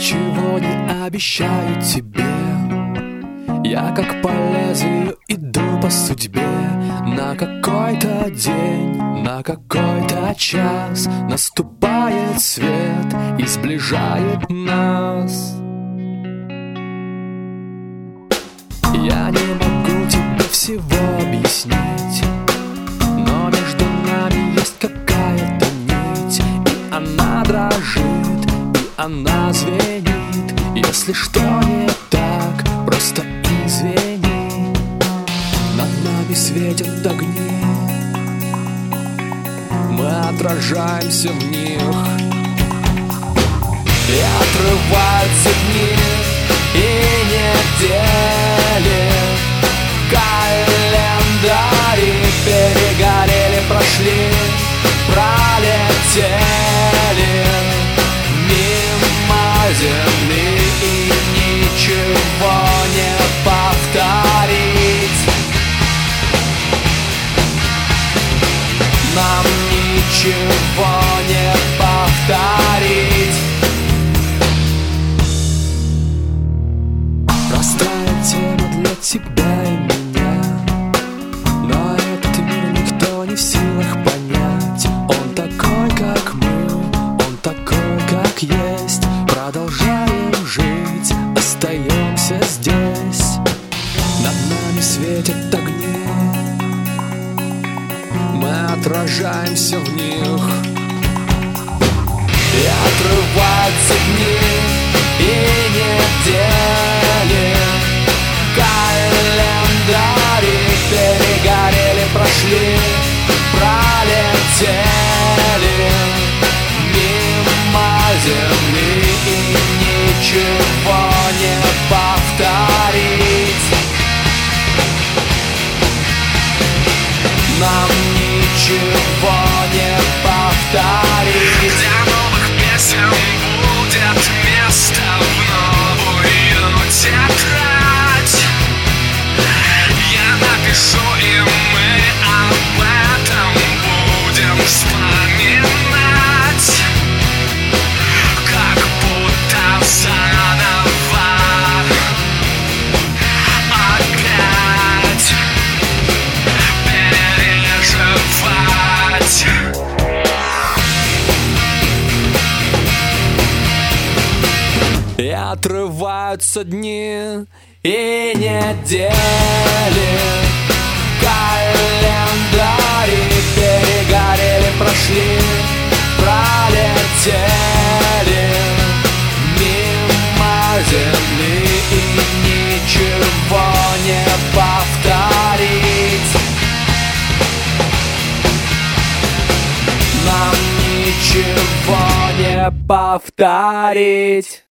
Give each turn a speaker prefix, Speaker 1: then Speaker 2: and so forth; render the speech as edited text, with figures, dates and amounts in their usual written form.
Speaker 1: ничего не обещаю тебе. Я как по лезвию иду по судьбе. На какой-то день, на какой-то час наступает свет и сближает нас. Я не могу тебе всего объяснить, но между нами есть какая-то нить, и она дрожит, и она звенит. Если что не так, просто извини. Над нами светят огни, мы отражаемся в них. И отрываются дни и недели, календари перегорели, прошли, пролетели мимо земли, и ничего не повторить. Нам ничего не повторить. Простая тема для тебя и меня, но этот мир никто не в силах понять. Он такой, как мы, он такой, как есть. Продолжаем жить, остаемся здесь. Над нами светят огни, мы отражаемся в них. И отрываются дни и недели, календари перегорели, прошли, пролетели мимо земли, и ничего не повторить. Нам ничего не повторить.
Speaker 2: Для новых песен будет место в новую тетрадь. Я напишу, и мы об этом будем вспоминать, как будто заново опять переживать.
Speaker 1: И отрываются дни и недели, календари перегорели, прошли, пролетели мимо земли, и ничего не повторить. Нам ничего не повторить.